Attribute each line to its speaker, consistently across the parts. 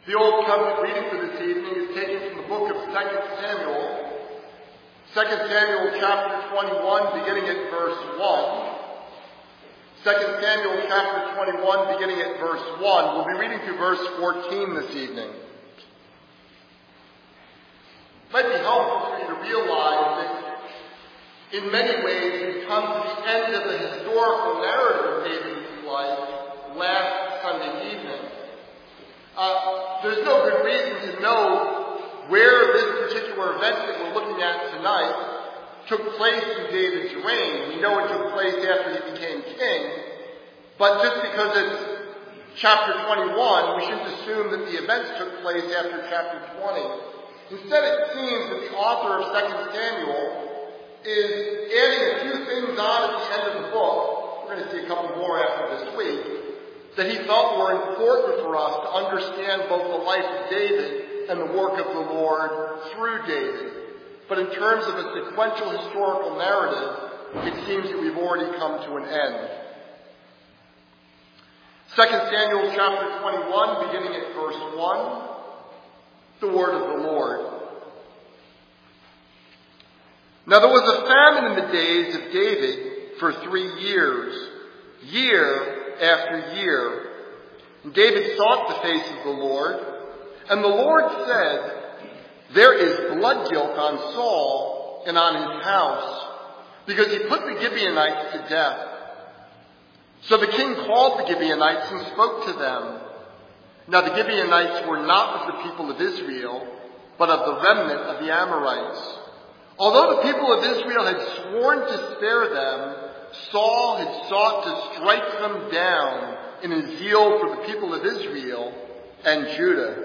Speaker 1: The Old Covenant reading for this evening is taken from the book of 2 Samuel. 2 Samuel chapter 21, beginning at verse 1. 2 Samuel chapter 21, beginning at verse 1. We'll be reading through verse 14 this evening. It might be helpful for you to realize that in many ways we've come to the end of the historical narrative of David's life last Sunday evening. There's no good reason to know where this particular event that we're looking at tonight took place in David's reign. We know it took place after he became king, but just because it's chapter 21, we shouldn't assume that the events took place after chapter 20. Instead, it seems that the author of 2 Samuel is adding a few things on at the end of the book. We're going to see a couple more after this week, that he felt were important for us to understand both the life of David and the work of the Lord through David. But in terms of a sequential historical narrative, it seems that we've already come to an end. 2 Samuel chapter 21, beginning at verse 1, the word of the Lord. Now there was a famine in the days of David for 3 years, year after year. And David sought the face of the Lord, and the Lord said, "There is blood guilt on Saul and on his house, because he put the Gibeonites to death." So the king called the Gibeonites and spoke to them. Now the Gibeonites were not of the people of Israel, but of the remnant of the Amorites. Although the people of Israel had sworn to spare them, Saul had sought to strike them down in his zeal for the people of Israel and Judah.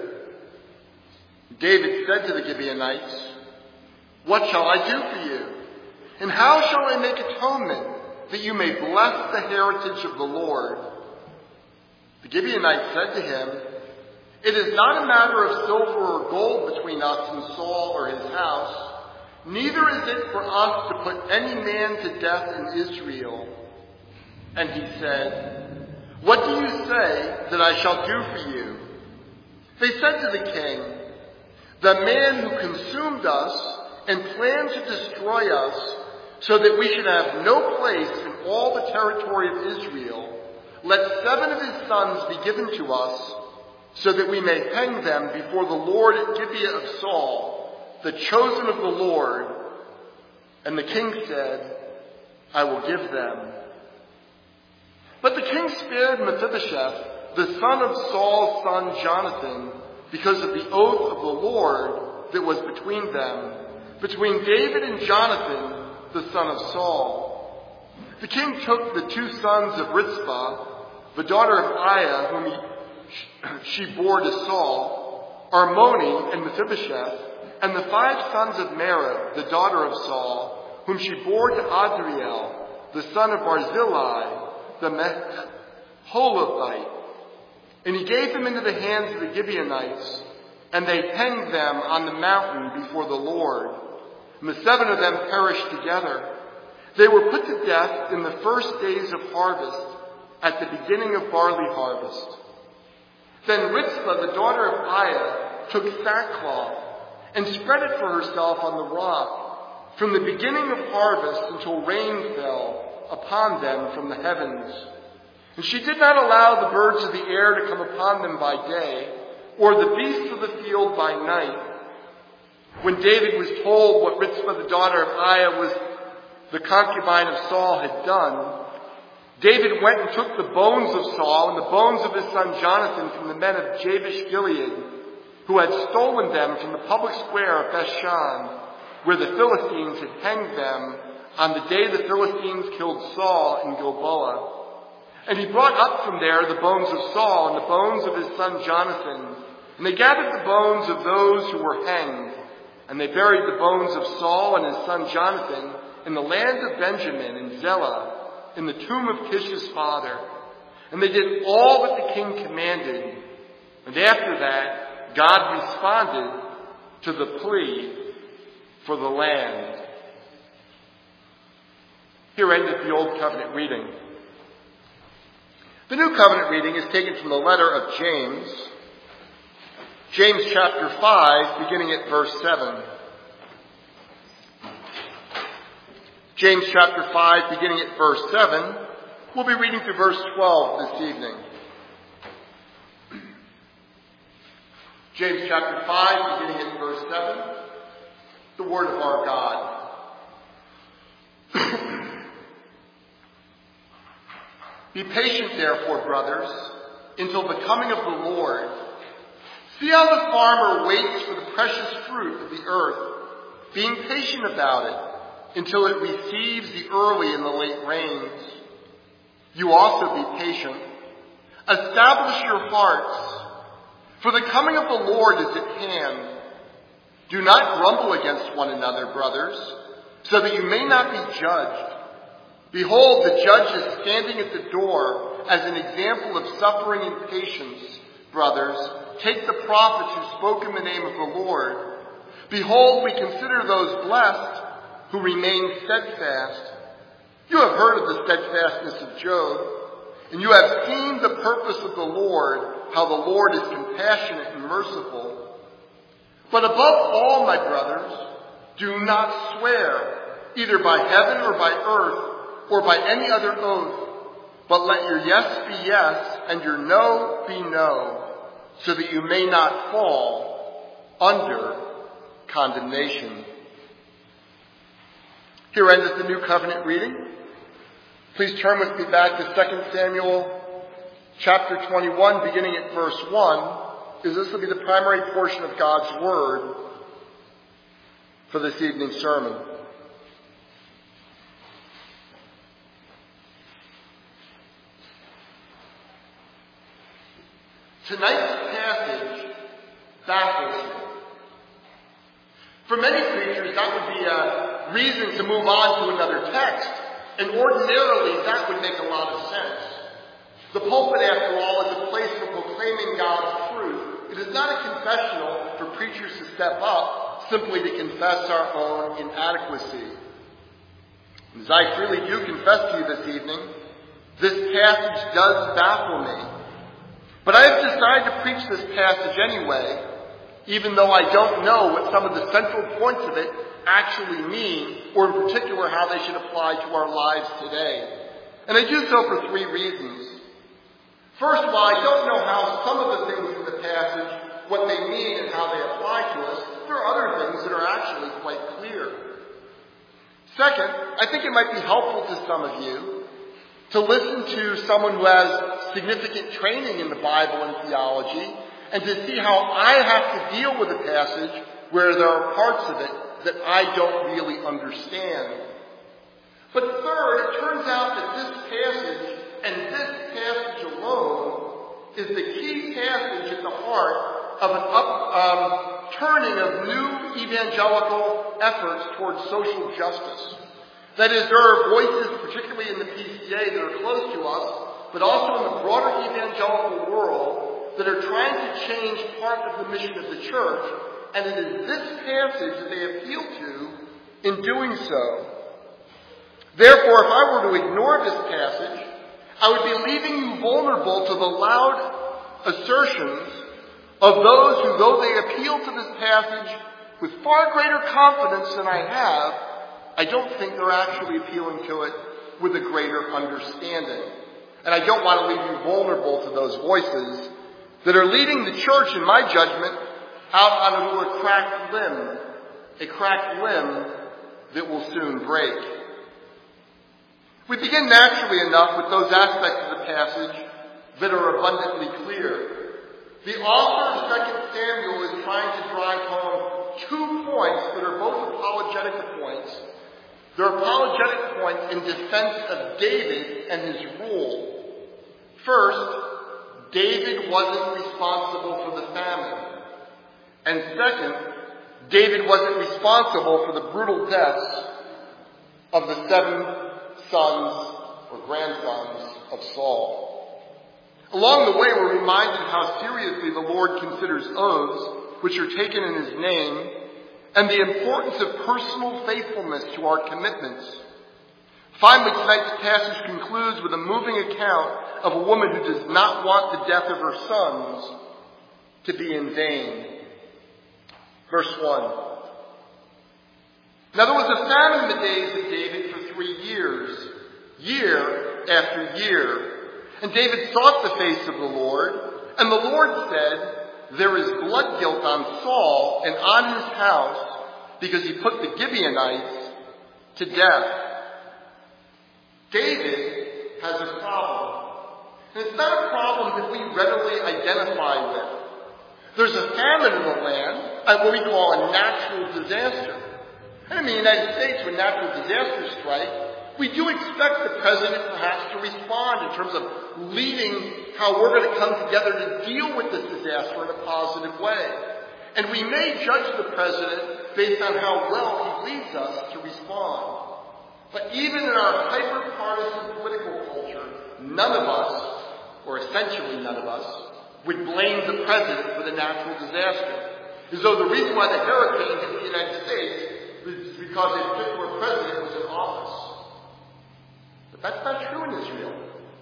Speaker 1: David said to the Gibeonites, "What shall I do for you? And how shall I make atonement that you may bless the heritage of the Lord?" The Gibeonites said to him, "It is not a matter of silver or gold between us and Saul or his house. Neither is it for us to put any man to death in Israel." And he said, "What do you say that I shall do for you?" They said to the king, "The man who consumed us and planned to destroy us so that we should have no place in all the territory of Israel, let 7 of his sons be given to us so that we may hang them before the Lord at Gibeah of Saul, the chosen of the Lord." And the king said, "I will give them." But the king spared Mephibosheth, the son of Saul's son Jonathan, because of the oath of the Lord that was between them, between David and Jonathan, the son of Saul. The king took the 2 sons of Rizpah, the daughter of Aiah, whom she bore to Saul, Armoni and Mephibosheth, and the 5 sons of Merab, the daughter of Saul, whom she bore to Adriel, the son of Barzillai, the Meholavite. And he gave them into the hands of the Gibeonites, and they hanged them on the mountain before the Lord. And the 7 of them perished together. They were put to death in the first days of harvest, at the beginning of barley harvest. Then Rizpah, the daughter of Aiah, took sackcloth and spread it for herself on the rock, from the beginning of harvest until rain fell upon them from the heavens. And she did not allow the birds of the air to come upon them by day, or the beasts of the field by night. When David was told what Rizpah, the daughter of Aiah, was the concubine of Saul, had done, David went and took the bones of Saul and the bones of his son Jonathan from the men of Jabesh Gilead, who had stolen them from the public square of Bethshan, where the Philistines had hanged them on the day the Philistines killed Saul in Gilboa. And he brought up from there the bones of Saul and the bones of his son Jonathan. And they gathered the bones of those who were hanged. And they buried the bones of Saul and his son Jonathan in the land of Benjamin in Zelah, in the tomb of Kish's father. And they did all that the king commanded. And after that, God responded to the plea for the land. Here ended the Old Covenant reading. The New Covenant reading is taken from the letter of James. James chapter 5, beginning at verse 7. James chapter 5, beginning at verse 7. We'll be reading through verse 12 this evening. James chapter 5, beginning at verse 7. The word of our God. Be patient, therefore, brothers, until the coming of the Lord. See how the farmer waits for the precious fruit of the earth, being patient about it until it receives the early and the late rains. You also be patient. Establish your hearts, for the coming of the Lord is at hand. Do not grumble against one another, brothers, so that you may not be judged. Behold, the judge is standing at the door as an example of suffering and patience. Brothers, take the prophets who spoke in the name of the Lord. Behold, we consider those blessed who remain steadfast. You have heard of the steadfastness of Job, and you have seen the purpose of the Lord, how the Lord is compassionate and merciful. But above all, my brothers, do not swear, either by heaven or by earth, or by any other oath, but let your yes be yes, and your no be no, so that you may not fall under condemnation. Here endeth the New Covenant reading. Please turn with me back to 2 Samuel chapter 21, beginning at verse 1, because this will be the primary portion of God's Word for this evening's sermon. Tonight's passage baffles me. For many preachers, that would be a reason to move on to another text, and ordinarily that would make a lot of sense. The pulpit, after all, is a place for proclaiming God's truth. It is not a confessional for preachers to step up simply to confess our own inadequacy. As I freely do confess to you this evening, this passage does baffle me. But I have decided to preach this passage anyway, even though I don't know what some of the central points of it actually mean, or in particular how they should apply to our lives today. And I do so for three reasons. First, while I don't know how some of the things in the passage, what they mean and how they apply to us, there are other things that are actually quite clear. Second, I think it might be helpful to some of you to listen to someone who has significant training in the Bible and theology, and to see how I have to deal with a passage where there are parts of it that I don't really understand. But third, it turns out that this passage, and this passage alone, is the key passage at the heart of an upturning of new evangelical efforts towards social justice. That is, there are voices, particularly in the PCA, that are close to us, but also in the broader evangelical world, that are trying to change part of the mission of the church, and it is this passage that they appeal to in doing so. Therefore, if I were to ignore this passage, I would be leaving you vulnerable to the loud assertions of those who, though they appeal to this passage with far greater confidence than I have, I don't think they're actually appealing to it with a greater understanding. And I don't want to leave you vulnerable to those voices that are leading the church, in my judgment, out on a cracked limb that will soon break. We begin naturally enough with those aspects of the passage that are abundantly clear. The author of 2 Samuel is trying to drive home 2 points that are both apologetic points. They're apologetic points in defense of David and his rule. First, David wasn't responsible for the famine. And second, David wasn't responsible for the brutal deaths of the 7 sons or grandsons of Saul. Along the way, we're reminded how seriously the Lord considers oaths, which are taken in his name, and the importance of personal faithfulness to our commitments. Finally, tonight's passage concludes with a moving account of a woman who does not want the death of her sons to be in vain. Verse 1. Now there was a famine in the days of David for 3 years, year after year. And David sought the face of the Lord, and the Lord said, there is blood guilt on Saul and on his house, because he put the Gibeonites to death. David has a problem. And it's not a problem that we readily identify with. There's a famine in the land, what we call a natural disaster. And in the United States, when natural disasters strike, we do expect the president perhaps to respond in terms of leading how we're going to come together to deal with this disaster in a positive way. And we may judge the president based on how well he leads us to respond. But even in our hyper-partisan political culture, none of us, or essentially none of us, would blame the president for the natural disaster. As though the reason why the hurricane hit the United States is because a particular president was in office. But that's not true in Israel.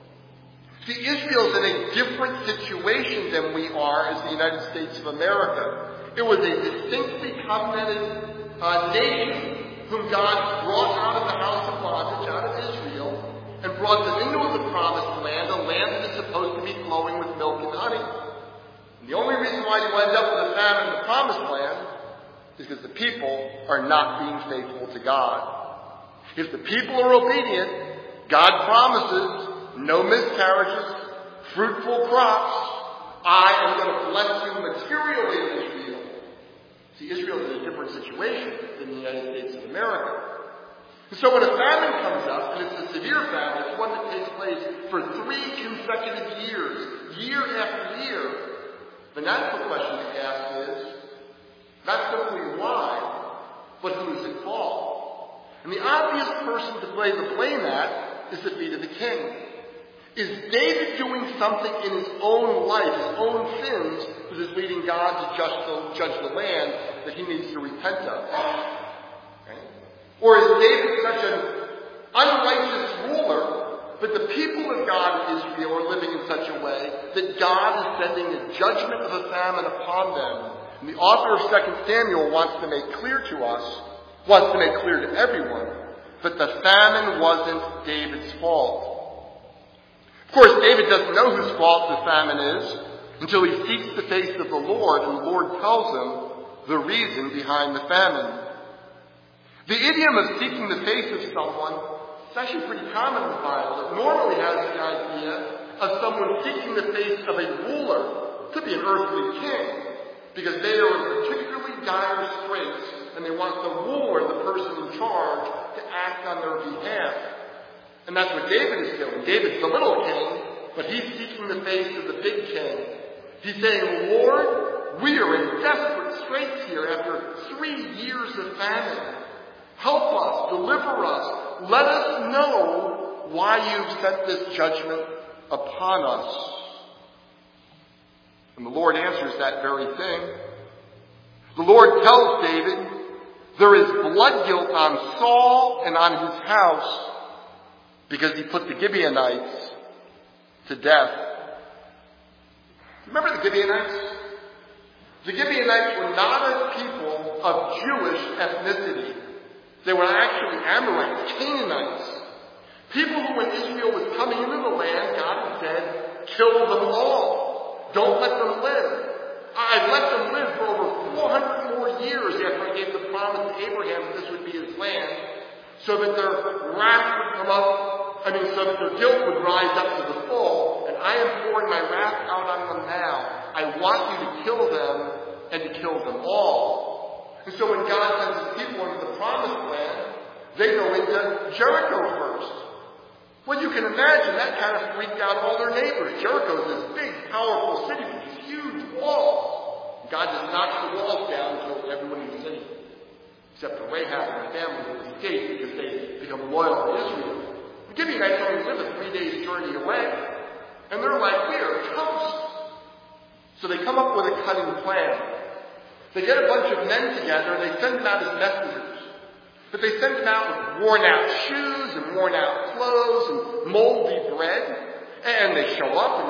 Speaker 1: See, Israel's in a different situation than we are as the United States of America. It was a distinctly covenanted nation whom God brought out of the house of bondage, out of Israel, and brought them into the promised land, a land that is supposed to be flowing with milk and honey. And the only reason why you end up with a famine in the promised land is because the people are not being faithful to God. If the people are obedient, God promises no miscarriages, fruitful crops. I am going to bless you materially in Israel. See, Israel is in a different situation than the United States of America. And so when a famine comes up, and it's a severe famine, it's one that takes place for 3 consecutive years, year after year, the natural question to ask is, not simply why, but who is at fault? And the obvious person to lay the blame at is the feet of the king. Is David doing something in his own life, his own sins, that is leading God to judge the land that he needs to repent of? Okay? Or is David such an unrighteous ruler that the people of God in Israel are living in such a way that God is sending a judgment of a famine upon them? And the author of 2 Samuel wants to make clear to us, wants to make clear to everyone, that the famine wasn't David's fault. Of course, David doesn't know whose fault the famine is until he seeks the face of the Lord, and the Lord tells him the reason behind the famine. The idiom of seeking the face of someone is actually pretty common in the Bible. It normally has the idea of someone seeking the face of a ruler. It could be an earthly king, because they are in particularly dire straits, and they want the ruler, the person in charge, to act on their behalf. And that's what David is doing. David's the little king, but he's seeking the face of the big king. He's saying, Lord, we are in desperate straits here after 3 years of famine. Help us, deliver us, let us know why you've sent this judgment upon us. And the Lord answers that very thing. The Lord tells David, there is blood guilt on Saul and on his house, because he put the Gibeonites to death. Remember the Gibeonites? The Gibeonites were not a people of Jewish ethnicity. They were actually Amorites, Canaanites. People who, when Israel was coming into the land, God had said, kill them all. Don't let them live. I let them live for over 400 more years after I gave the promise to Abraham that this would be his land, so that their wrath would come up, so that their guilt would rise up to the full, and I am pouring my wrath out on them now. I want you to kill them and to kill them all. And so when God sends his people into the promised land, they go into Jericho first. Well, you can imagine that kind of freaked out all their neighbors. Jericho is this big, powerful city with these huge walls. God just knocks the walls down and kills everyone in the city, except for Rahab and her family who escaped because they become loyal to Israel. The Gibeonites only live a 3-day journey away, and they're like, we are toast. So they come up with a cunning plan. They get a bunch of men together, and they send them out as messengers. But they send them out with worn-out shoes and worn-out clothes and moldy bread. And they show up, and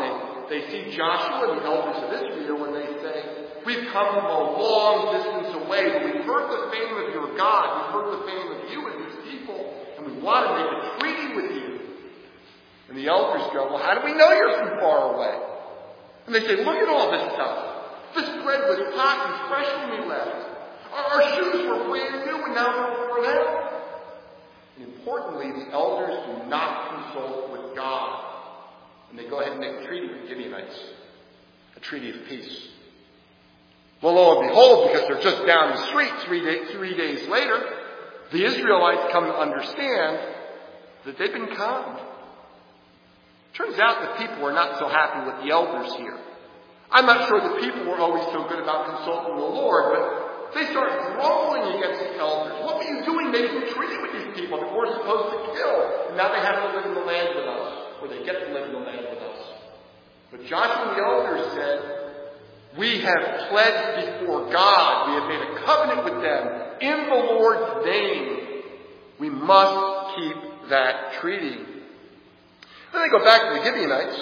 Speaker 1: they see Joshua and the elders of Israel, and they say, we've come from a long distance away, but we've heard the fame of your God, we've heard the fame of you and these people, and we want to make a treaty with you. And the elders go, well, how do we know you're from far away? And they say, look at all this stuff. This bread was hot and fresh when we left. Our shoes were brand new and now they're worn out. And importantly, the elders do not consult with God. And they go ahead and make a treaty with Gibeonites. A treaty of peace. Well, lo and behold, because they're just down the street 3 days later, the Israelites come to understand that they've been conned. Turns out the people were not so happy with the elders here. I'm not sure the people were always so good about consulting the Lord, but they start grumbling against the elders. What were you doing making a treaty with these people that we're supposed to kill? And now they have to live in the land with us, or they get to live in the land with us. But Joshua and the elders said, we have pledged before God. We have made a covenant with them in the Lord's name. We must keep that treaty. Then they go back to the Gibeonites.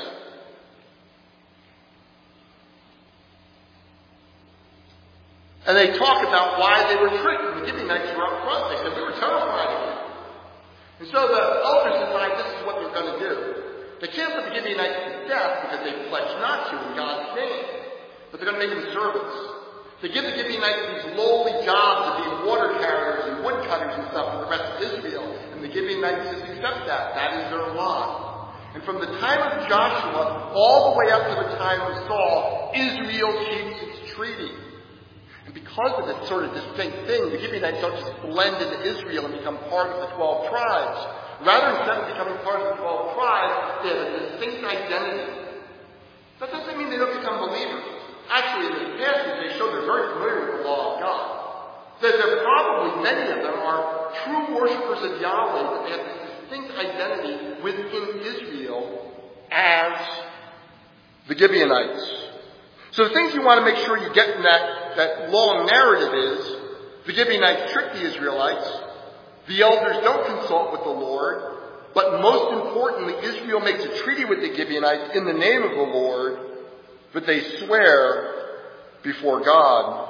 Speaker 1: And they talk about why they were tricked. And the Gibeonites were up front. They said, we were terrified of you. And so the elders decide this is what they're going to do. They can't put the Gibeonites to death because they pledged not to in God's name. But they're going to make them servants. They give the Gibeonites these lowly jobs of being water carriers and woodcutters and stuff for the rest of Israel. And the Gibeonites just accept that. That is their lot. And from the time of Joshua all the way up to the time of Saul, Israel keeps its treaty. And because of this sort of distinct thing, the Gibeonites don't just blend into Israel and become part of the 12 tribes. Rather, instead of becoming part of the 12 tribes, they have a distinct identity. That doesn't mean they don't become believers. Actually, in this passage, they show they're very familiar with the law of God. That there probably, many of them, are true worshippers of Yahweh, but they have this distinct identity within Israel as the Gibeonites. So the things you want to make sure you get in that long narrative is, the Gibeonites trick the Israelites, the elders don't consult with the Lord, but most importantly, Israel makes a treaty with the Gibeonites in the name of the Lord, but they swear before God.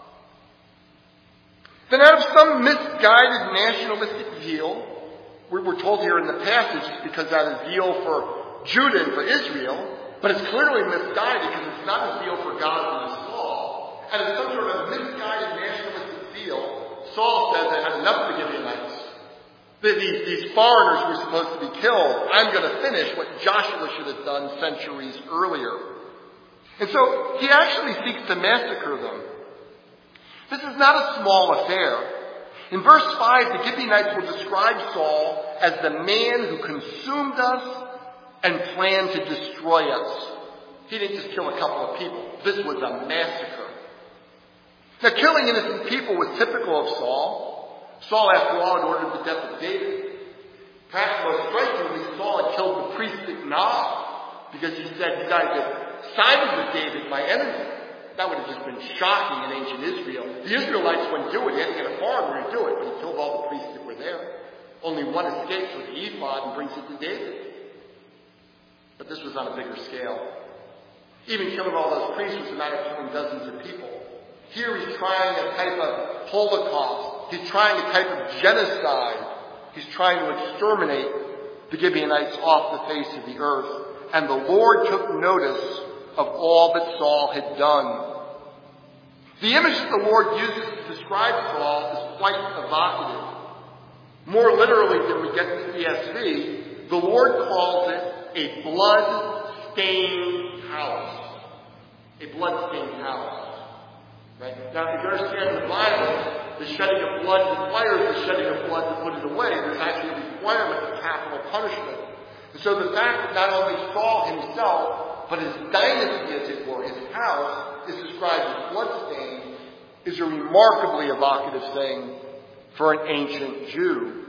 Speaker 1: Then out of some misguided nationalistic zeal, we're told here in the passage it's because out of zeal for Judah and for Israel, but it's clearly misguided because it's not a zeal for God and His law. And it's some sort of misguided nationalistic zeal, Saul says, I had enough of the Gibeonites. These foreigners were supposed to be killed. I'm going to finish what Joshua should have done centuries earlier. And so he actually seeks to massacre them. This is not a small affair. In verse 5, the Gibeonites will describe Saul as the man who consumed us and planned to destroy us. He didn't just kill a couple of people. This was a massacre. Now, killing innocent people was typical of Saul. Saul, after all, had ordered the death of David. Perhaps most strikingly, Saul had killed the priest at Nob because he said, you guys have sided with David, my enemy. That would have just been shocking in ancient Israel. The Israelites wouldn't do it. He had to get a foreigner to do it, but he killed all the priests that were there. Only one escapes with the ephod and brings it to David. But this was on a bigger scale. Even killing all those priests was a matter of killing dozens of people. Here he's trying a type of Holocaust. He's trying a type of genocide. He's trying to exterminate the Gibeonites off the face of the earth. And the Lord took notice of all that Saul had done. The image that the Lord uses to describe Saul is quite evocative. More literally than we get in the ESV, the Lord calls it a blood-stained house. A blood-stained house. Right? Now, if you understand the Bible, the shedding of blood requires the shedding of blood to put it away. There's actually a requirement of capital punishment. And so the fact that not only Saul himself, but his dynasty, as it were, his house, is described as bloodstained, is a remarkably evocative thing for an ancient Jew.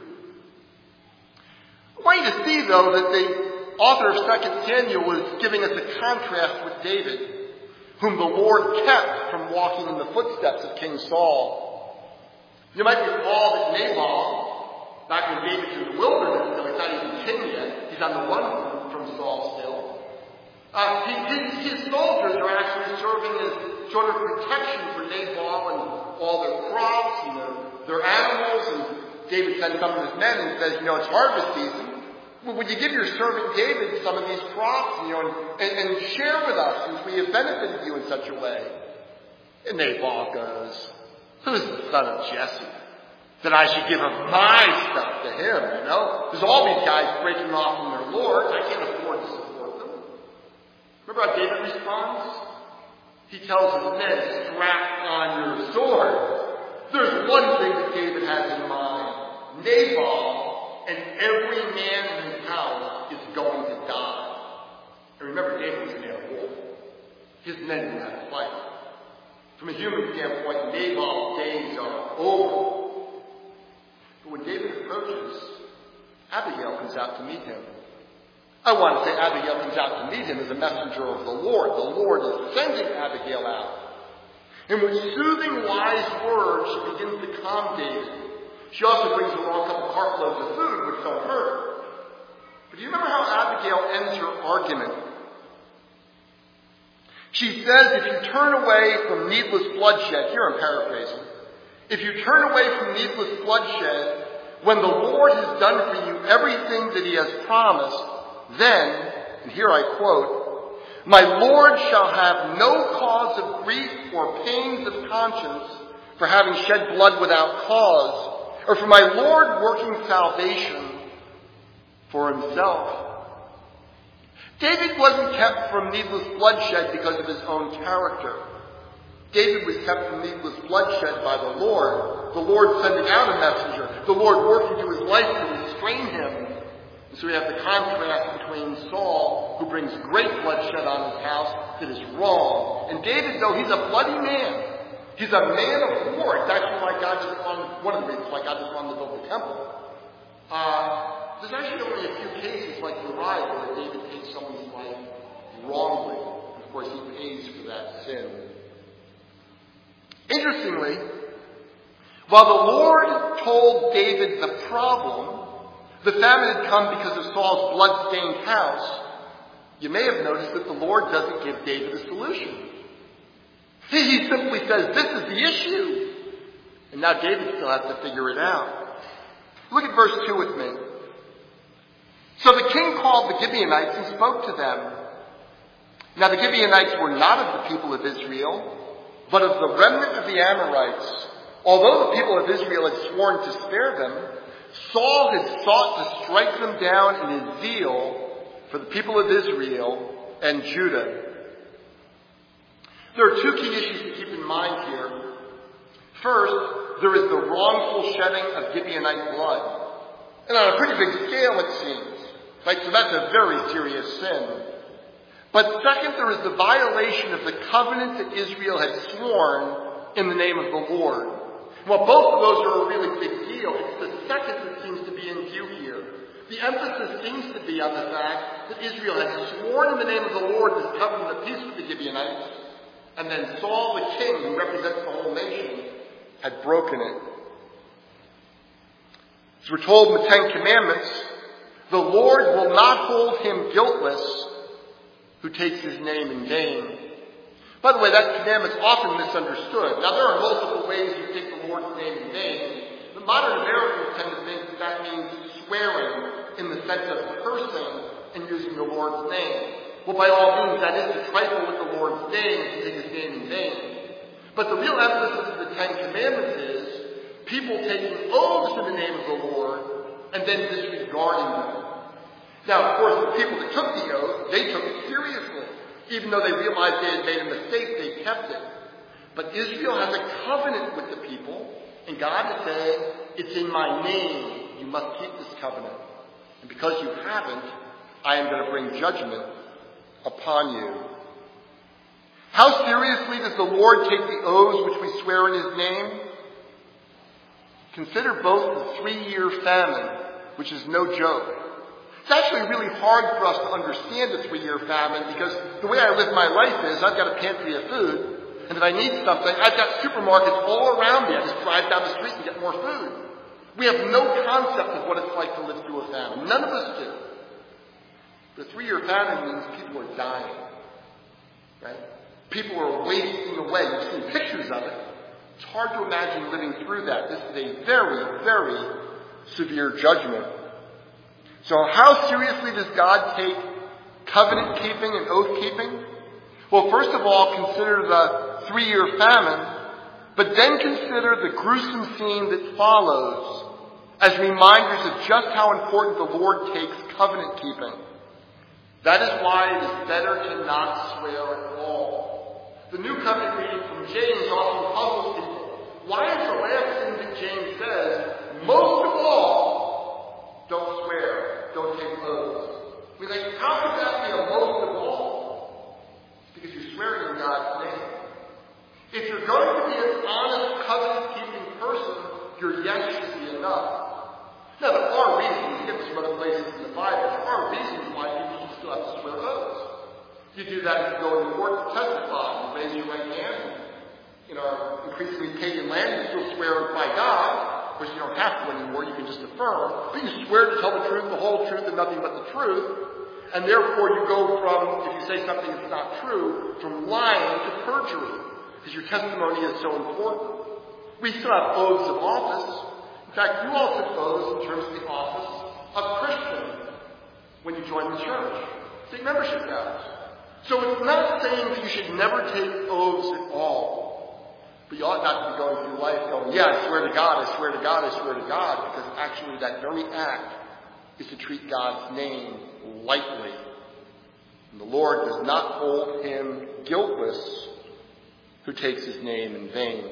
Speaker 1: I want you to see, though, that the author of 2 Samuel is giving us a contrast with David, whom the Lord kept from walking in the footsteps of King Saul. You might recall that Nabal, back when David's in the wilderness, though he's not even king yet, he's on the run from Saul still. His soldiers are actually serving as sort of protection for Nabal and all their crops and their animals. And David sends some of his men and says, it's harvest season. Well, would you give your servant David some of these crops, and share with us since we have benefited you in such a way? And Nabal goes, who's the son of Jesse that I should give of my stuff to him, There's all these guys breaking off from their lords. I can't afford to support them. Remember how David responds? He tells his men, strap on your sword. There's one thing that David has in mind. Nabal and every man in his house is going to die. And remember, David was a man of war. His men knew how to fight. From a human standpoint, Nabal's days are over. But when David approaches, Abigail comes out to meet him. I want to say Abigail comes out to meet him as a messenger of the Lord. The Lord is sending Abigail out. And with soothing, wise words, she begins to calm David. She also brings along a couple cartloads of food, which don't hurt. But do you remember how Abigail ends her argument? She says, if you turn away from needless bloodshed, here I'm paraphrasing, if you turn away from needless bloodshed, when the Lord has done for you everything that he has promised, then, and here I quote, my Lord shall have no cause of grief or pains of conscience for having shed blood without cause, or for my Lord working salvation for himself. David wasn't kept from needless bloodshed because of his own character. David was kept from needless bloodshed by the Lord sending out a messenger, the Lord working through his life to restrain him. And so we have the contrast between Saul, who brings great bloodshed on his house, that is wrong. And David, though, he's a bloody man. He's a man of war. It's actually why God just wanted, one of the reasons why God just wanted to build the temple. There's actually only a few cases like Uriah where David takes someone's life wrongly. And of course, he pays for that sin. Interestingly, while the Lord told David the problem, the famine had come because of Saul's blood-stained house, you may have noticed that the Lord doesn't give David a solution. He simply says, this is the issue. And now David still has to figure it out. Look at verse 2 with me. So the king called the Gibeonites and spoke to them. Now the Gibeonites were not of the people of Israel, but of the remnant of the Amorites. Although the people of Israel had sworn to spare them, Saul had sought to strike them down in his zeal for the people of Israel and Judah. There are two key issues to keep in mind here. First, there is the wrongful shedding of Gibeonite blood. And on a pretty big scale, it seems. Right? So that's a very serious sin. But second, there is the violation of the covenant that Israel had sworn in the name of the Lord. Well, both of those are a really big deal. It's the second that seems to be in view here. The emphasis seems to be on the fact that Israel had sworn in the name of the Lord this covenant of peace with the Gibeonites, and then Saul the king, who represents the whole nation, had broken it. As we're told in the Ten Commandments, the Lord will not hold him guiltless who takes his name in vain. By the way, that commandment is often misunderstood. Now, there are multiple ways you take the Lord's name in vain. The modern Americans tend to think that that means swearing in the sense of cursing and using the Lord's name. Well, by all means, that is to trifle with the Lord's name and to take his name in vain. But the real emphasis of the Ten Commandments is people taking oaths in the name of the Lord and then disregarding them. Now, of course, the people that took the oath, they took it seriously. Even though they realized they had made a mistake, they kept it. But Israel has a covenant with the people, and God is saying, it's in my name. You must keep this covenant. And because you haven't, I am going to bring judgment upon you. How seriously does the Lord take the oaths which we swear in his name? Consider both the 3-year famine, which is no joke. It's actually really hard for us to understand a 3-year famine because the way I live my life is I've got a pantry of food, and if I need something, I've got supermarkets all around me. I just drive down the street and get more food. We have no concept of what it's like to live through a famine. None of us do. The 3-year famine means people are dying. Right? People are wasting away. You've seen pictures of it. It's hard to imagine living through that. This is a very, very severe judgment. So how seriously does God take covenant keeping and oath keeping? Well, first of all, consider the 3-year famine, but then consider the gruesome scene that follows as reminders of just how important the Lord takes covenant keeping. That is why it is better to not swear at all. The New Covenant reading from James often puzzles people. Why is the last thing that James says, most of all, don't swear, don't take oaths? I mean, how could that be a most of all? It's because you're swearing in God's name. If you're going to be an honest, covenant-keeping person, your yes should be enough. Now, there are reasons, we get some other places in the Bible, there are reasons why people should still have to swear oaths. You do that if you go into court to testify, you raise your right hand. In our increasingly pagan land, you still swear by God. Of course, you don't have to anymore, you can just affirm. But you swear to tell the truth, the whole truth, and nothing but the truth. And therefore you go from, if you say something that's not true, from lying to perjury. Because your testimony is so important. We still have oaths of office. In fact, you all took oaths in terms of the office of Christian when you joined the church. Take membership vows. So it's not saying that you should never take oaths at all. But you ought not to be going through life going, yeah, I swear to God, I swear to God, I swear to God. Because actually that very act is to treat God's name lightly. And the Lord does not hold him guiltless who takes his name in vain.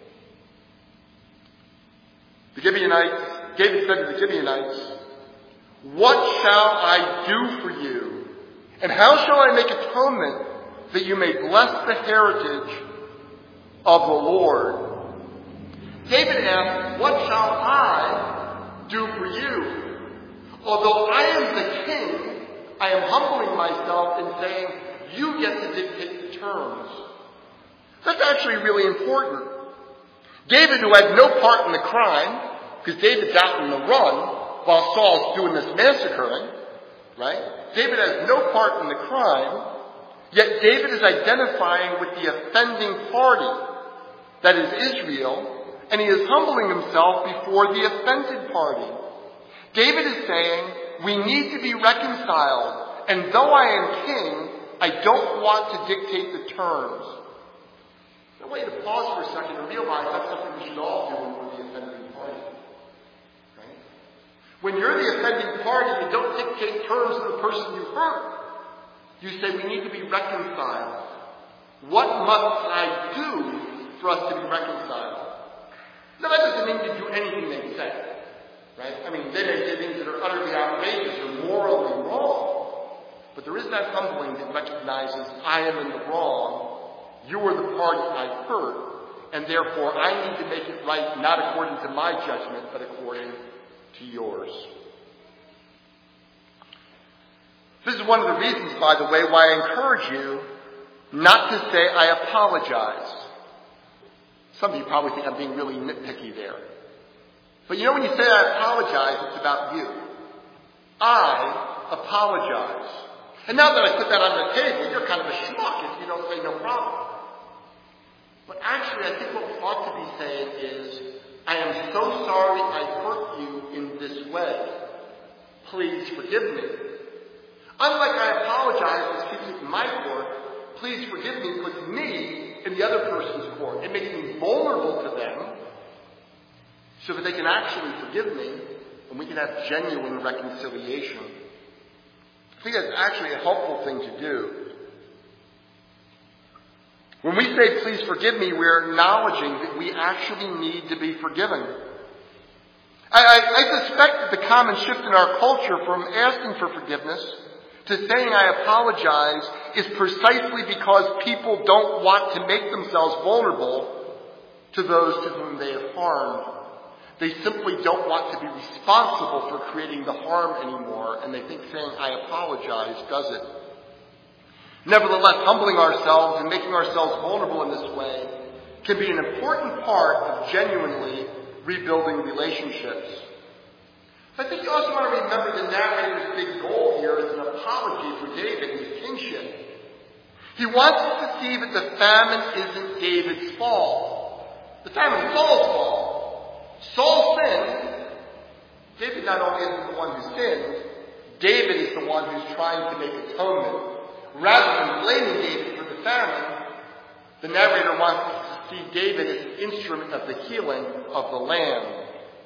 Speaker 1: The Gibeonites, David said to the Gibeonites, what shall I do for you? And how shall I make atonement that you may bless the heritage of the Lord? David asked, what shall I do for you? Although I am the king, I am humbling myself and saying, you get to dictate the terms. That's actually really important. David, who had no part in the crime, because David's out on the run while Saul's doing this massacring, right? David has no part in the crime, yet David is identifying with the offending party, that is Israel, and he is humbling himself before the offended party. David is saying, we need to be reconciled, and though I am king, I don't want to dictate the terms. I want you to pause for a second and realize that's something we should all do when we're the offending party. Right? When you're the offending party, you don't dictate terms to the person you hurt. You say, we need to be reconciled. What must I do for us to be reconciled? Now, that doesn't mean to do anything they say. Right? I mean, they may say things that are utterly outrageous or morally wrong. But there is that humbling that recognizes, I am in the wrong. You are the party I hurt, and therefore I need to make it right, not according to my judgment, but according to yours. This is one of the reasons, by the way, why I encourage you not to say, I apologize. Some of you probably think I'm being really nitpicky there. But you know, when you say I apologize, it's about you. I apologize. And now that I put that on the table, you're kind of a schmuck if you don't say no problem. But actually, I think what we ought to be saying is, I am so sorry I hurt you in this way. Please forgive me. Unlike I apologize, which keeps it in my court, please forgive me puts me in the other person's court. It makes me vulnerable to them so that they can actually forgive me and we can have genuine reconciliation. I think that's actually a helpful thing to do. When we say, please forgive me, we're acknowledging that we actually need to be forgiven. I suspect that the common shift in our culture from asking for forgiveness to saying I apologize is precisely because people don't want to make themselves vulnerable to those to whom they have harmed. They simply don't want to be responsible for creating the harm anymore, and they think saying I apologize does it. Nevertheless, humbling ourselves and making ourselves vulnerable in this way can be an important part of genuinely rebuilding relationships. I think you also want to remember the narrator's big goal here is an apology for David and his kingship. He wants us to see that the famine isn't David's fault. The famine is Saul's fault. Saul sinned. David not only isn't the one who sinned, David is the one who's trying to make atonement. Rather than blaming David for the famine, the narrator wants us to see David as an instrument of the healing of the land.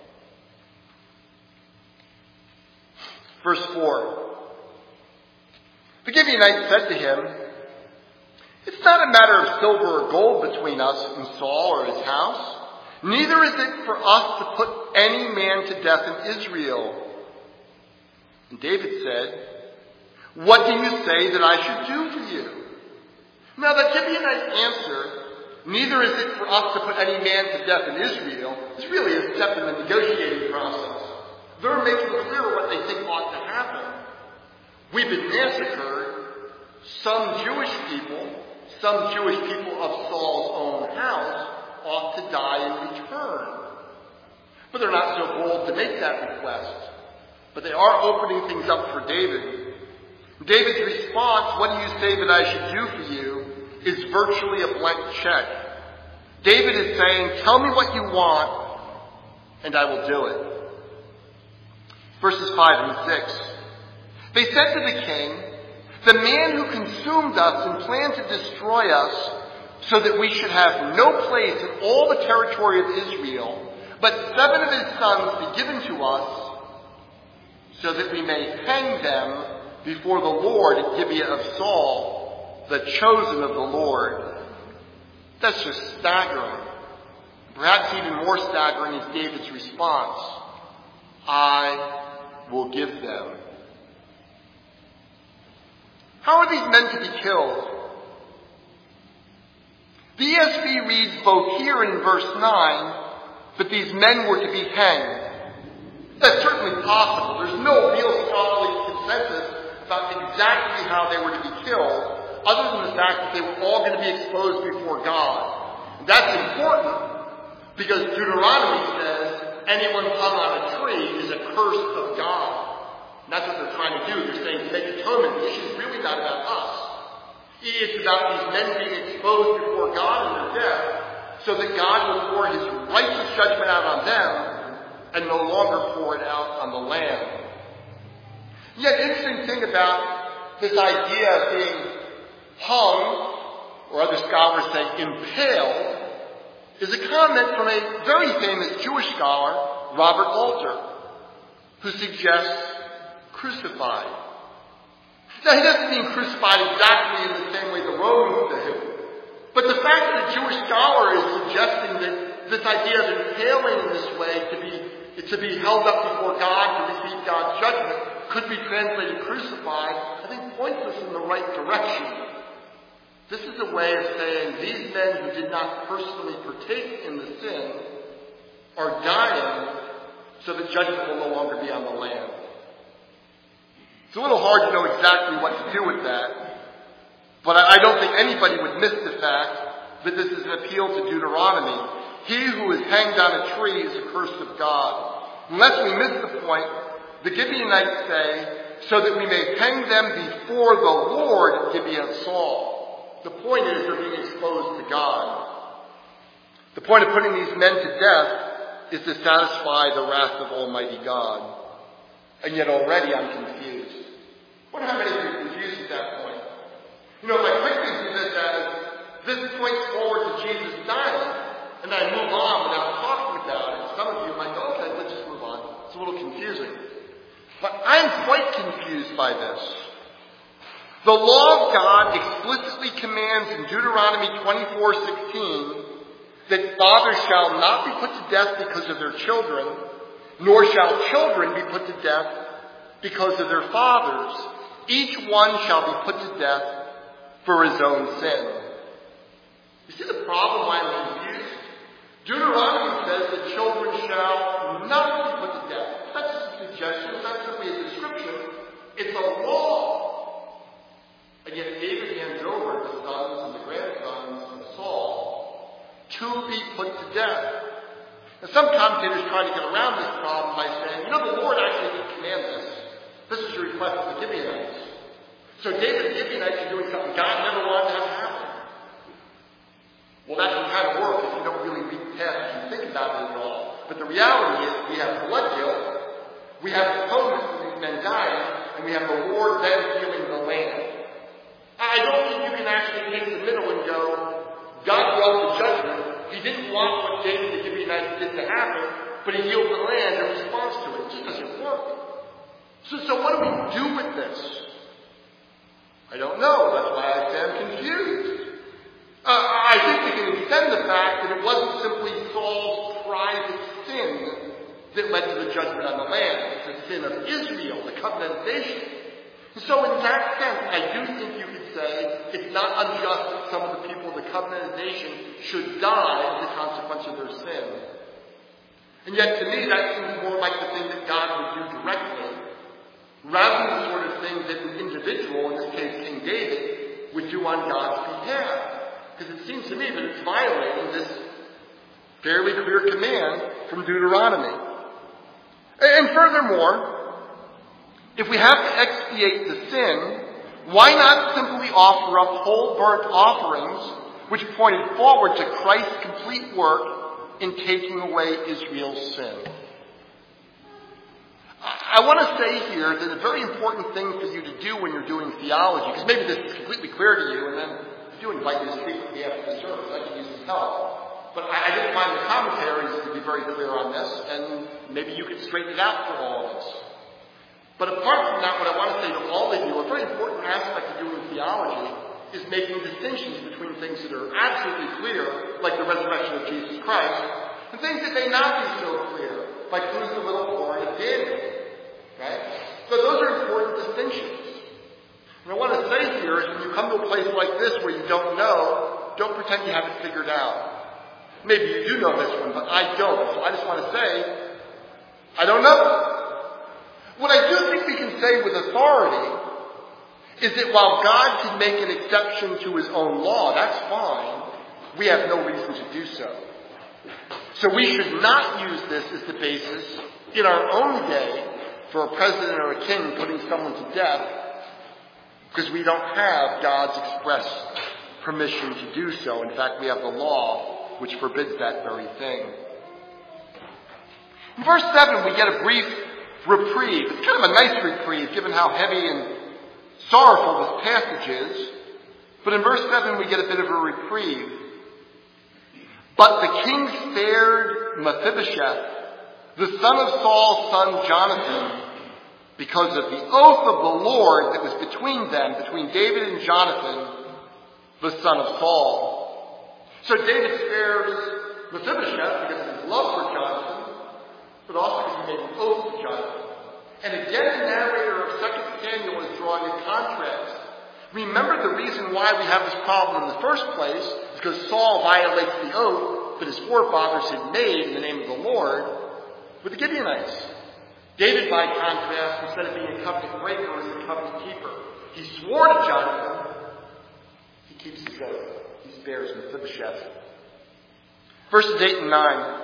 Speaker 1: Verse 4. The Gibeonites said to him, "It's not a matter of silver or gold between us and Saul or his house. Neither is it for us to put any man to death in Israel." And David said, "What do you say that I should do for you?" Now the Gibeonites answer, "Neither is it for us to put any man to death in Israel," is really a step in the negotiating process. They're making clear what they think ought to happen. We've been massacred. Some Jewish people of Saul's own house ought to die in return. But they're not so bold to make that request. But they are opening things up for David. David's response, "What do you say that I should do for you?" is virtually a blank check. David is saying, "Tell me what you want, and I will do it." Verses 5 and 6. They said to the king, "The man who consumed us and planned to destroy us so that we should have no place in all the territory of Israel, but 7 of his sons be given to us so that we may hang them before the Lord at Gibeah of Saul, the chosen of the Lord." That's just staggering. Perhaps even more staggering is David's response, "I will give them." How are these men to be killed? The ESV reads both here and in verse 9 that these men were to be hanged. That's certainly possible. There's no real scholarly consensus about exactly how they were to be killed, other than the fact that they were all going to be exposed before God. And that's important because Deuteronomy says anyone hung on a tree is a curse of God. And that's what they're trying to do. They're saying to make atonement. The issue is really not about us. It's about these men being exposed before God in their death so that God will pour his righteous judgment out on them and no longer pour it out on the land. Yet, interesting thing about this idea of being hung, or other scholars say impaled, is a comment from a very famous Jewish scholar, Robert Alter, who suggests crucified. Now, he doesn't mean crucified exactly in the same way the Romans did, but the fact that a Jewish scholar is suggesting that this idea of impaling in this way to be held up before God to receive God's judgment could be translated crucified, I think points us in the right direction. This is a way of saying these men who did not personally partake in the sin are dying so that judgment will no longer be on the land. It's a little hard to know exactly what to do with that, but I don't think anybody would miss the fact that this is an appeal to Deuteronomy. He who is hanged on a tree is accursed of God. Unless we miss the point, the Gibeonites say, so that we may hang them before the Lord at Gibeah of Saul. The point is they're being exposed to God. The point of putting these men to death is to satisfy the wrath of Almighty God. And yet already I'm confused. I wonder how many of you are confused at that point. My quick thinking is that this points forward to Jesus dying, and I move on without talking about it. Some of you might go, okay, let's just move on. It's a little confusing. But I'm quite confused by this. The law of God explicitly commands in Deuteronomy 24:16 that fathers shall not be put to death because of their children, nor shall children be put to death because of their fathers. Each one shall be put to death for his own sin. You see the problem why I'm confused? Deuteronomy says that children shall not be put to death. That's just a suggestion. It's not simply a description. It's a law. And yet David hands over the sons and the grandsons of Saul to be put to death. And some commentators try to get around this problem by saying, the Lord actually didn't command this. This is a request of the Gibeonites. So David and the Gibeonites are doing something God never wanted to have happen. Well, that can kind of work if you don't really read the text and think about it at all. But the reality is we have blood guilt, we have atonement for these men dying, and we have the Lord then healing the land. I don't think you can actually take the middle and go, God brought the judgment. He didn't want what David and the Gibeonites did to happen, but he healed the land in response to it. It just doesn't work. So what do we do with this? I don't know. That's why I say I'm confused. I think we can extend the fact that it wasn't simply Saul's private sin that led to the judgment on the land. It's the sin of Israel, the covenant nation. And so in that sense, I do think you could say it's not unjust that some of the people of the covenant nation should die as a consequence of their sin. And yet to me, that seems more like the thing that God would do directly, rather than the sort of thing that an individual, in this case King David, would do on God's behalf. Because it seems to me that it's violating this fairly clear command from Deuteronomy. And furthermore, if we have to expiate the sin, why not simply offer up whole burnt offerings which pointed forward to Christ's complete work in taking away Israel's sin? I want to say here that a very important thing for you to do when you're doing theology, because maybe this is completely clear to you, and then I do invite you to speak with me after the service. I can use some help. But I didn't find the commentaries to be very clear on this, and maybe you could straighten it out for all of us. But apart from that, what I want to say to all of you, a very important aspect of doing theology is making distinctions between things that are absolutely clear, like the resurrection of Jesus Christ, and things that may not be so clear, like who's the little horn of Daniel. Right? So those are important distinctions. And I want to say here is when you come to a place like this where you don't know, don't pretend you have it figured out. Maybe you do know this one, but I don't. So I just want to say, I don't know. What I do think we can say with authority is that while God can make an exception to his own law, that's fine. We have no reason to do so. So we should not use this as the basis in our own day for a president or a king putting someone to death because we don't have God's express permission to do so. In fact, we have the law which forbids that very thing. In verse 7, we get a brief reprieve. It's kind of a nice reprieve given how heavy and sorrowful this passage is. But in verse 7, we get a bit of a reprieve. But the king spared Mephibosheth, the son of Saul's son Jonathan, because of the oath of the Lord that was between them, between David and Jonathan, the son of Saul. So David spares Mephibosheth because of his love for Jonathan, but also because he made an oath to Jonathan. And again, the narrator of 2 Samuel is drawing a contrast. Remember the reason why we have this problem in the first place is because Saul violates the oath that his forefathers had made in the name of the Lord with the Gibeonites. David, by contrast, instead of being a covenant breaker, is a covenant keeper. He swore to Jonathan. He keeps his oath. He spares Mephibosheth. Verses 8 and 9.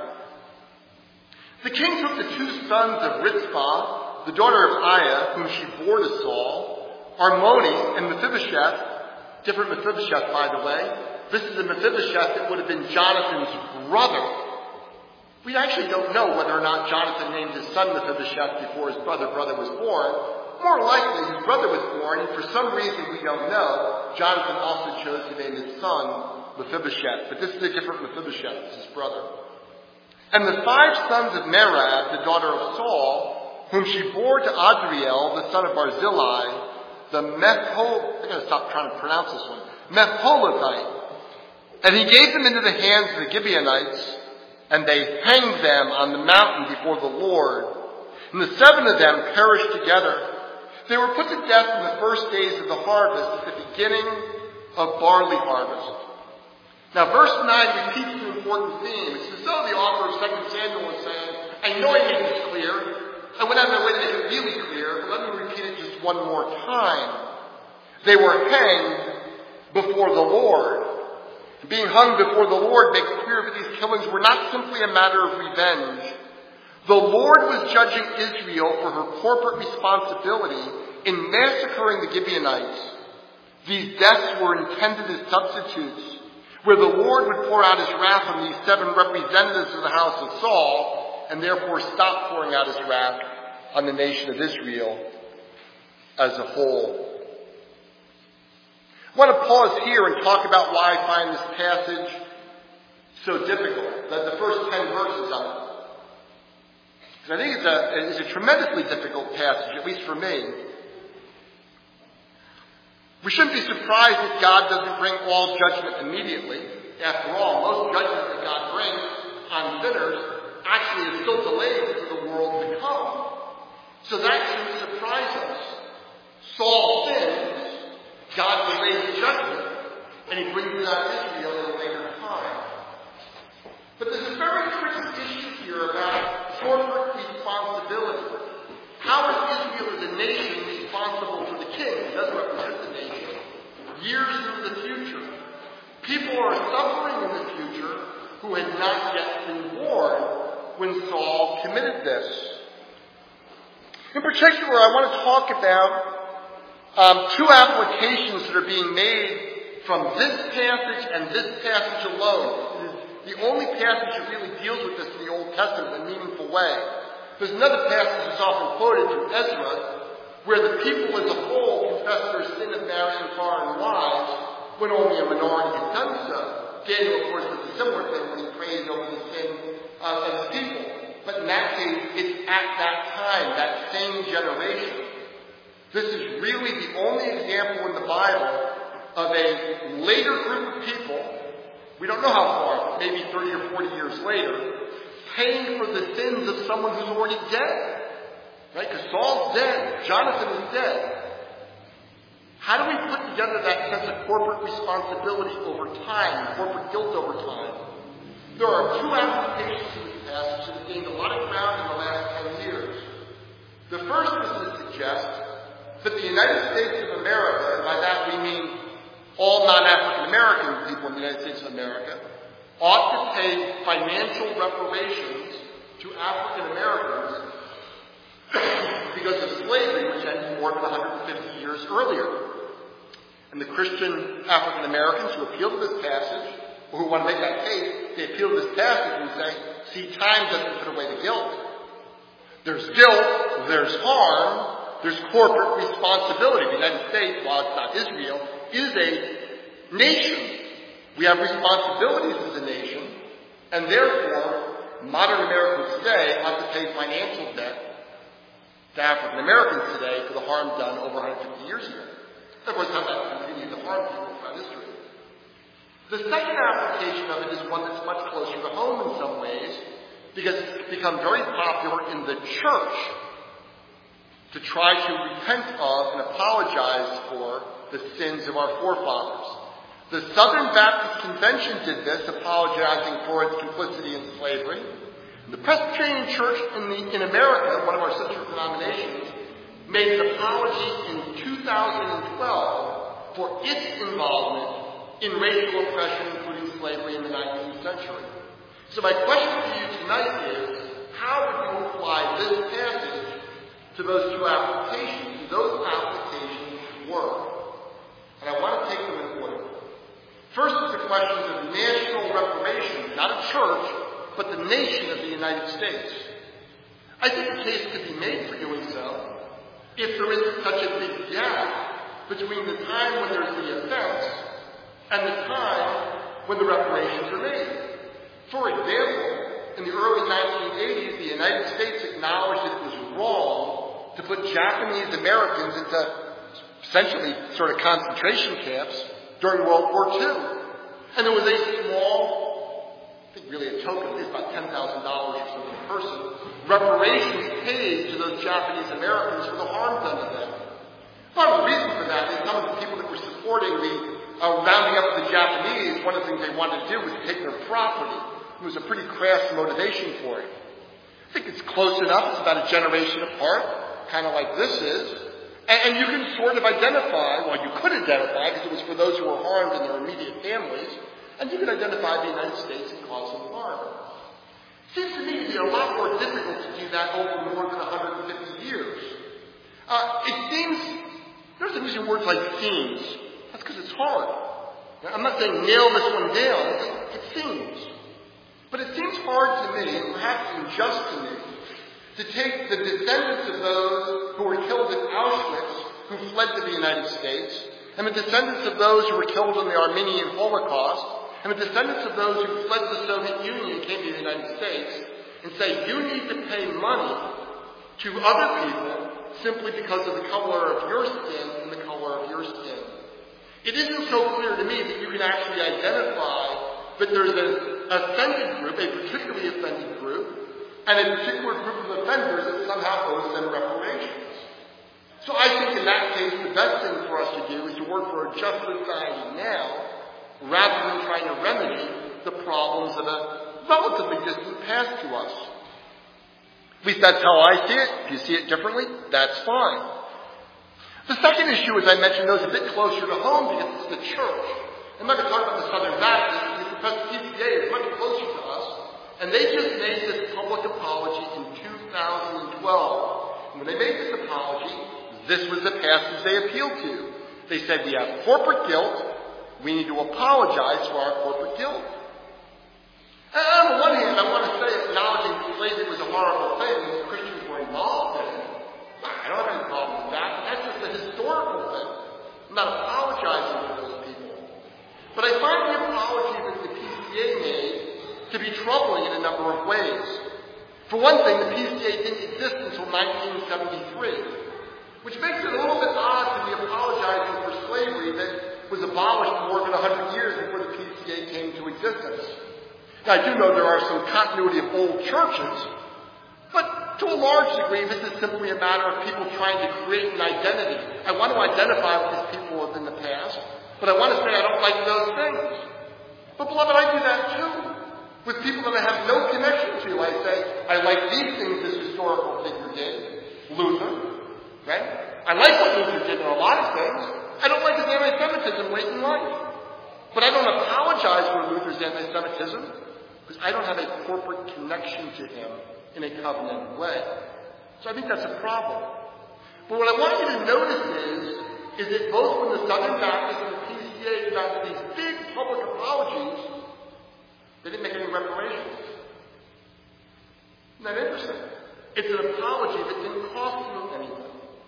Speaker 1: The king took the 2 sons of Rizpah, the daughter of Aiah, whom she bore to Saul, Armoni and Mephibosheth, different Mephibosheth, by the way. This is the Mephibosheth that would have been Jonathan's brother. We actually don't know whether or not Jonathan named his son Mephibosheth before his brother was born. More likely, his brother was born, and for some reason we don't know, Jonathan also chose to name his son Mephibosheth. But this is a different Mephibosheth, this is his brother. And the 5 sons of Merab, the daughter of Saul, whom she bore to Adriel, the son of Barzillai, I gotta stop trying to pronounce this one, Mepholatite. And he gave them into the hands of the Gibeonites, and they hanged them on the mountain before the Lord. And the 7 of them perished together. They were put to death in the first days of the harvest, at the beginning of barley harvest. Now, verse 9 repeats an important theme. It's as though the author of 2 Samuel is saying, I know I made this clear. I went out of my way to make it really clear, but let me repeat it just one more time. They were hanged before the Lord. Being hung before the Lord makes clear that these killings were not simply a matter of revenge. The Lord was judging Israel for her corporate responsibility in massacring the Gibeonites. These deaths were intended as substitutes, where the Lord would pour out his wrath on these 7 representatives of the house of Saul, and therefore stop pouring out his wrath on the nation of Israel as a whole. I want to pause here and talk about why I find this passage so difficult, the first 10 verses of it. Because I think it's a tremendously difficult passage, at least for me. We shouldn't be surprised that God doesn't bring all judgment immediately. After all, most judgment that God brings on sinners actually is still delayed for the world to come. So that shouldn't surprise us. Saul sins, God delays judgment, and he brings it on Israel at a later time. But there's a very tricky issue here about corporate responsibility. How is Israel as a nation responsible for the king? It doesn't represent the nation. Years into the future. People are suffering in the future who had not yet been born when Saul committed this. In particular, I want to talk about 2 applications that are being made from this passage and this passage alone. It is the only passage that really deals with this in the Old Testament in a meaningful way. There's another passage that's often quoted from Ezra, where the people as a whole confess their sin of marrying foreign wives when only a minority had done so. Daniel, of course, does a similar thing when he prays over the sin of the people. But in that case, it's at that time, that same generation. This is really the only example in the Bible of a later group of people, we don't know how far, maybe 30 or 40 years later, paying for the sins of someone who's already dead. Right? Because Saul's dead. Jonathan is dead. How do we put together that sense of corporate responsibility over time, corporate guilt over time? There are 2 applications of this passage that have gained a lot of ground in the last 10 years. The first is to suggest that the United States of America, and by that we mean all non-African American people in the United States of America, ought to pay financial reparations to African Americans because of slavery, which ended more than 150 years earlier. And the Christian African Americans who appeal to this passage, or who want to make that case, they appeal to this passage and say, see, time doesn't put away the guilt. There's guilt, there's harm, there's corporate responsibility. The United States, while it's not Israel, is a nation. We have responsibilities as a nation, and therefore, modern Americans today ought to pay financial debt to African Americans today for the harm done over 150 years ago. Of course, how that continued to harm people throughout history. The second application of it is one that's much closer to home in some ways, because it's become very popular in the church to try to repent of and apologize for the sins of our forefathers. The Southern Baptist Convention did this, apologizing for its complicity in slavery. The Presbyterian Church in America, one of our sister denominations, made an apology in 2012 for its involvement in racial oppression, including slavery in the 19th century. So my question to you tonight is, how would you apply this passage to those 2 applications? Those applications were. And I want to take them in order. First is the question of national reparations, not a church, but the nation of the United States. I think a case could be made for doing so if there isn't such a big gap between the time when there's the offense and the time when the reparations are made. For example, in the early 1980s, the United States acknowledged that it was wrong to put Japanese Americans into essentially sort of concentration camps during World War II. And there was a small, I think really a token, at least about $10,000 or something per person, reparations paid to those Japanese Americans for the harm done to them. Part of the reason for that is some of the people that were supporting the rounding up of the Japanese, one of the things they wanted to do was take their property. It was a pretty crass motivation for it. I think it's close enough. It's about a generation apart, kind of like this is. And you can sort of identify, well, you could identify, because it was for those who were harmed and their immediate families, and you can identify the United States and cause some harm. It seems to me to be a lot more difficult to do that over more than 150 years. It seems, notice I'm using words like seems. That's because it's hard. Now, I'm not saying nail this one down. It seems. But it seems hard to me, and perhaps unjust to me, to take the descendants of those who were killed at Auschwitz, who fled to the United States, and the descendants of those who were killed in the Armenian Holocaust, and the descendants of those who fled the Soviet Union and came to the United States, and say, you need to pay money to other people simply because of the color of your skin and the color of your skin. It isn't so clear to me that you can actually identify that there's an offended group, a particularly offended group, and a particular group of offenders that somehow owes them reparations. So I think in that case, the best thing for us to do is to work for a just society now, rather than trying to remedy the problems of a relatively distant past to us. At least that's how I see it. If you see it differently, that's fine. The second issue, as I mentioned, goes a bit closer to home because it's the church. I'm not going to talk about the Southern Baptists because the PCA is much closer to us, and they just made this public apology in 2012. And when they made this apology, this was the passage they appealed to. They said, we have corporate guilt. We need to apologize for our corporate guilt. And on the one hand, I want to say acknowledging that slavery was a horrible thing and Christians were involved in it. I don't have any problem with that, but that's just a historical thing. I'm not apologizing for those people. But I find the apology that the PCA made to be troubling in a number of ways. For one thing, the PCA didn't exist until 1973, which makes it a little bit odd to be apologizing for slavery that was abolished more than 100 years before the PCA came into existence. Now, I do know there are some continuity of old churches, but to a large degree, this is simply a matter of people trying to create an identity. I want to identify with these people in the past, but I want to say I don't like those things. But beloved, I do that too. With people that I have no connection to, I say, I like these things this historical figure did. Luther, right? I like what Luther did in a lot of things. I don't like his anti-Semitism late in life. But I don't apologize for Luther's anti-Semitism because I don't have a corporate connection to him in a covenantal way. So I think that's a problem. But what I want you to notice is that both when the Southern Baptists and the PCA got these big public apologies, they didn't make any reparations. Isn't that interesting? It's an apology that didn't cost them anything.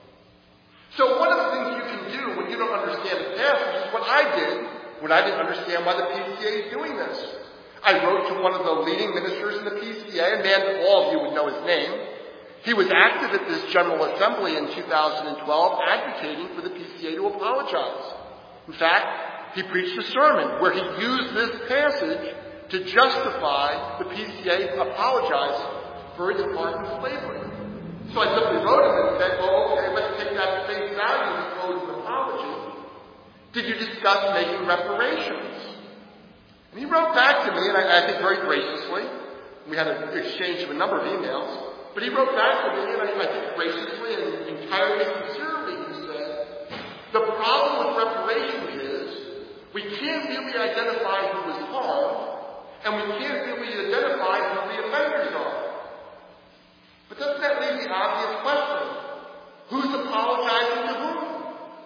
Speaker 1: So one of the things you can do when you don't understand the passage is what I did when I didn't understand why the PCA is doing this. I wrote to one of the leading ministers in the PCA, a man that all of you would know his name. He was active at this General Assembly in 2012 advocating for the PCA to apologize. In fact, he preached a sermon where he used this passage to justify the PCA apologizing for its part in slavery. So I simply wrote him and said, well, okay, let's take that at face value and close an apology. Did you discuss making reparations? And he wrote back to me, and I think very graciously. We had an exchange of a number of emails. But he wrote back to me, and I think graciously and entirely sincerely, he said, the problem with reparations is we can't really identify who was harmed, and we can't really identify who the offenders are. But doesn't that leave the obvious question? Who's apologizing to whom?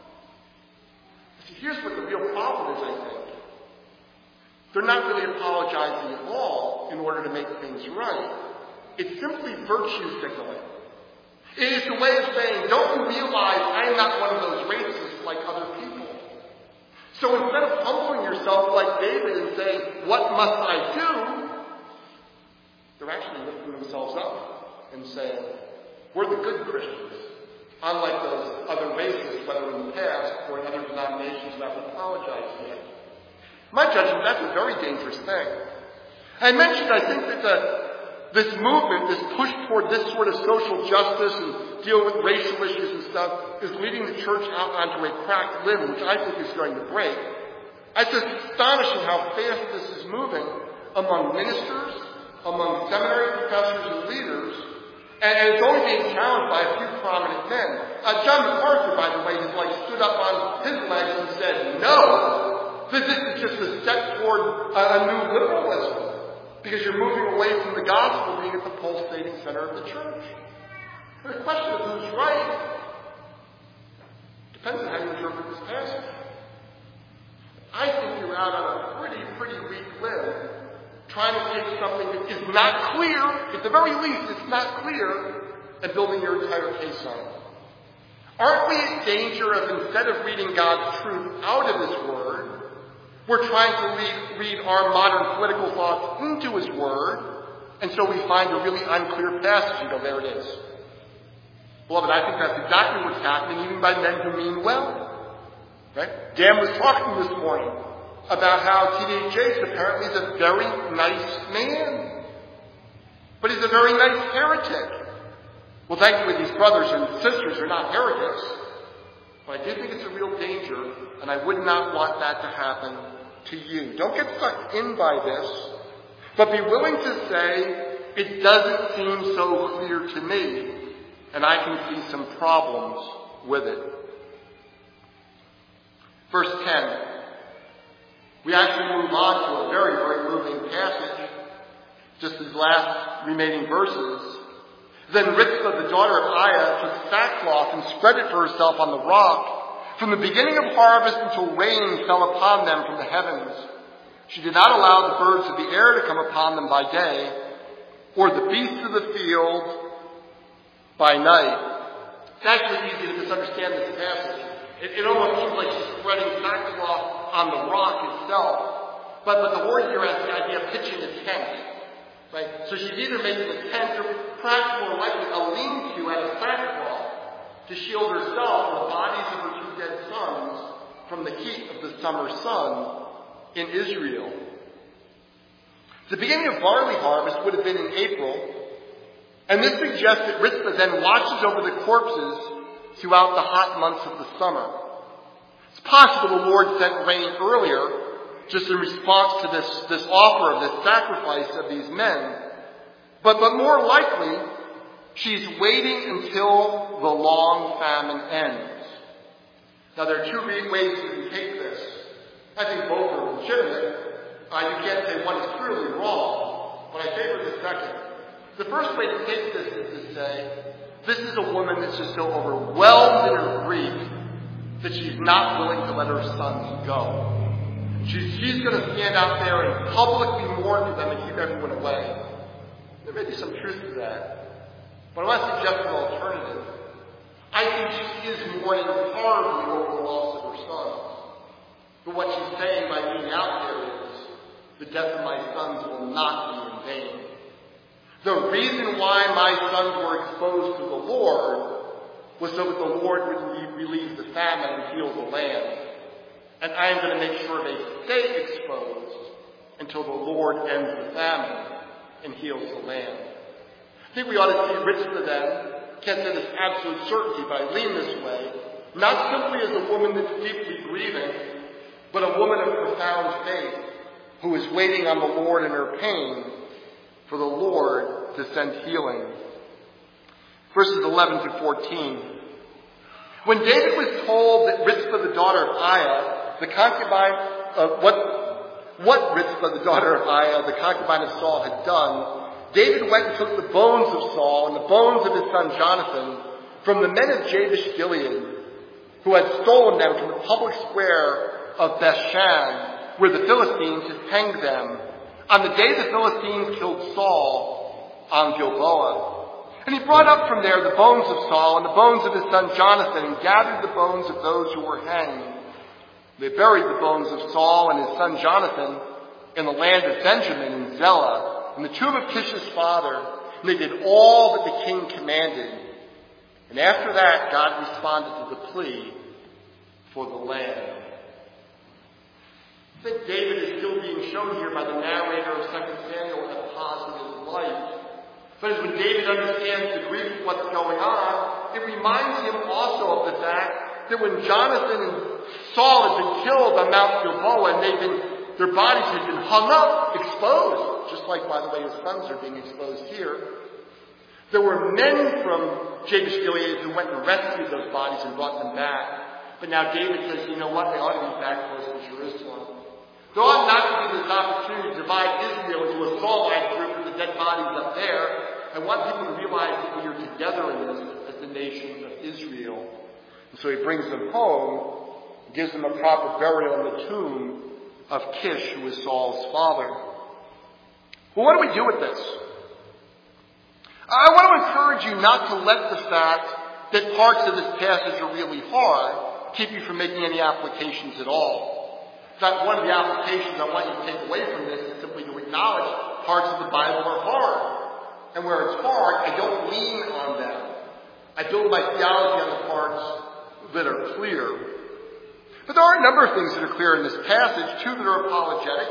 Speaker 1: See, here's what the real problem is, I think. They're not really apologizing at all in order to make things right. It's simply virtue signaling. It is the way of saying, don't you realize I am not one of those racists like other people? So instead of humbling yourself like David and saying, what must I do? They're actually lifting themselves up and saying, we're the good Christians. Unlike those other racists, whether in the past or in other denominations that have apologized yet. My judgment, that's a very dangerous thing. I mentioned, I think that this movement, this push toward this sort of social justice and deal with racial issues and stuff is leading the church out onto a cracked limb, which I think is going to break. It's just astonishing how fast this is moving among ministers, among seminary professors and leaders, and it's only being challenged by a few prominent men. John MacArthur, by the way, has stood up on his legs and said, no, that this is just a step toward a new liberalism, because you're moving away from the gospel being at the pulsating center of the church. And the question of who's right depends on how you interpret this passage. I think you're out on a pretty weak limb trying to take something that is not clear, at the very least it's not clear, and building your entire case on it. Aren't we in danger of, instead of reading God's truth out of His Word, we're trying to read our modern political thoughts into His Word, and so we find a really unclear passage and go, there it is. Beloved, I think that's exactly what's happening even by men who mean well. Right? Dan was talking this morning about how T.D. Jakes apparently is a very nice man. But he's a very nice heretic. Well, thankfully these brothers and sisters are not heretics. But I do think it's a real danger, and I would not want that to happen to you. Don't get sucked in by this, but be willing to say, it doesn't seem so clear to me, and I can see some problems with it. Verse 10. We actually move on to a very moving passage. Just these last remaining verses. Then Rizpah, the daughter of Aiah, took sackcloth and spread it for herself on the rock, from the beginning of harvest until rain fell upon them from the heavens. She did not allow the birds of the air to come upon them by day, or the beasts of the field by night. It's actually easy to misunderstand this passage. It almost seems like she's spreading sackcloth on the rock itself. But the word here has the idea of pitching a tent. Right? So she's either making a tent or perhaps more likely a lean-to out of sackcloth to shield herself and the bodies of her two dead sons from the heat of the summer sun in Israel. The beginning of barley harvest would have been in April, and this suggests that Rizpah then watches over the corpses throughout the hot months of the summer. It's possible the Lord sent rain earlier, just in response to this offer of this sacrifice of these men. But more likely, she's waiting until the long famine ends. Now, there are two ways you can take this. I think both are legitimate. You can't say one is clearly wrong, but I favor the second. The first way to take this is to say, this is a woman that's just so overwhelmed in her grief that she's not willing to let her sons go. She's going to stand out there and publicly mourn for them and keep everyone away. There may be some truth to that. But I want to suggest an alternative. I think she is mourning horribly over the loss of her sons. But what she's saying by being out there is, the death of my sons will not be in vain. The reason why my sons were exposed to the Lord was so that the Lord would relieve the famine and heal the land. And I am going to make sure they stay exposed until the Lord ends the famine and heals the land. I think we ought to see Rizpah then, can't say this absolute certainty, but I lean this way, not simply as a woman that's deeply grieving, but a woman of profound faith who is waiting on the Lord in her pain for the Lord to send healing. Verses 11 to 14. When David was told that Rizpah, the daughter of Aiah, the concubine of what Rizpah, the daughter of Aiah, the concubine of Saul, had done, David went and took the bones of Saul and the bones of his son Jonathan from the men of Jabesh Gilead, who had stolen them from the public square of Bethshan, where the Philistines had hanged them, on the day the Philistines killed Saul on Gilboa. And he brought up from there the bones of Saul and the bones of his son Jonathan, and gathered the bones of those who were hanged. They buried the bones of Saul and his son Jonathan in the land of Benjamin in Zelah, in the tomb of Kish's father, and they did all that the king commanded. And after that, God responded to the plea for the land. I think David is still being shown here by the narrator of 2 Samuel at a positive light. But as when David understands the grief of what's going on, it reminds him also of the fact that when Jonathan and Saul had been killed on Mount Gilboa, and their bodies had been hung up, exposed, just like, by the way, his sons are being exposed here. There were men from Jabesh Gilead who went and rescued those bodies and brought them back. But now David says, you know what, they ought to be back close to Jerusalem. There ought not to be this opportunity to divide Israel into a Saulite group with the dead bodies up there. I want people to realize that we are together in this as the nation of Israel. And so he brings them home, gives them a proper burial in the tomb of Kish, who was Saul's father. Well, what do we do with this? I want to encourage you not to let the fact that parts of this passage are really hard keep you from making any applications at all. In fact, one of the applications I want you to take away from this is simply to acknowledge parts of the Bible are hard. And where it's hard, I don't lean on them. I build my theology on the parts that are clear. But there are a number of things that are clear in this passage, two that are apologetic,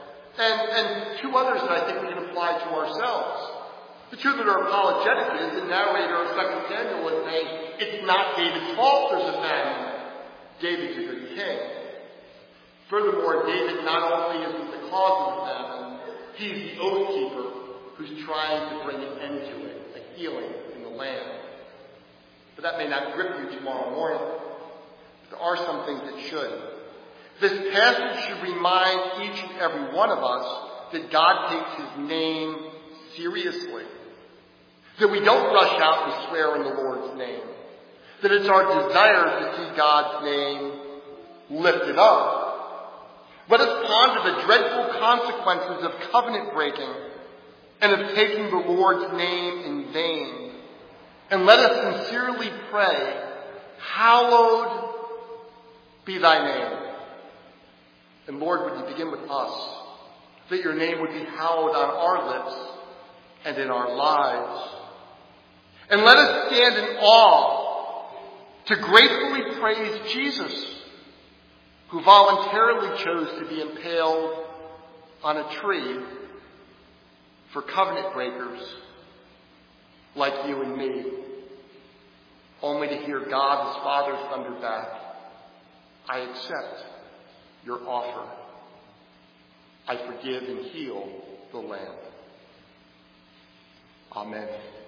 Speaker 1: and two others that I think we can apply to ourselves. The two that are apologetic is the narrator of 2 Samuel would say, it's not David's fault there's a famine. David's a good king. Furthermore, David not only isn't the cause of the famine, he's the oath keeper who's trying to bring an end to it, a healing in the land. But that may not grip you tomorrow morning. But there are some things that should. This passage should remind each and every one of us that God takes his name seriously. That we don't rush out and swear in the Lord's name. That it's our desire to see God's name lifted up. Let us ponder the dreadful consequences of covenant breaking and of taking the Lord's name in vain. And let us sincerely pray, hallowed be thy name. And Lord, would you begin with us, that your name would be hallowed on our lips and in our lives. And let us stand in awe to gratefully praise Jesus, who voluntarily chose to be impaled on a tree for covenant breakers like you and me, only to hear God his Father thunder back, I accept your offer. I forgive and heal the land. Amen.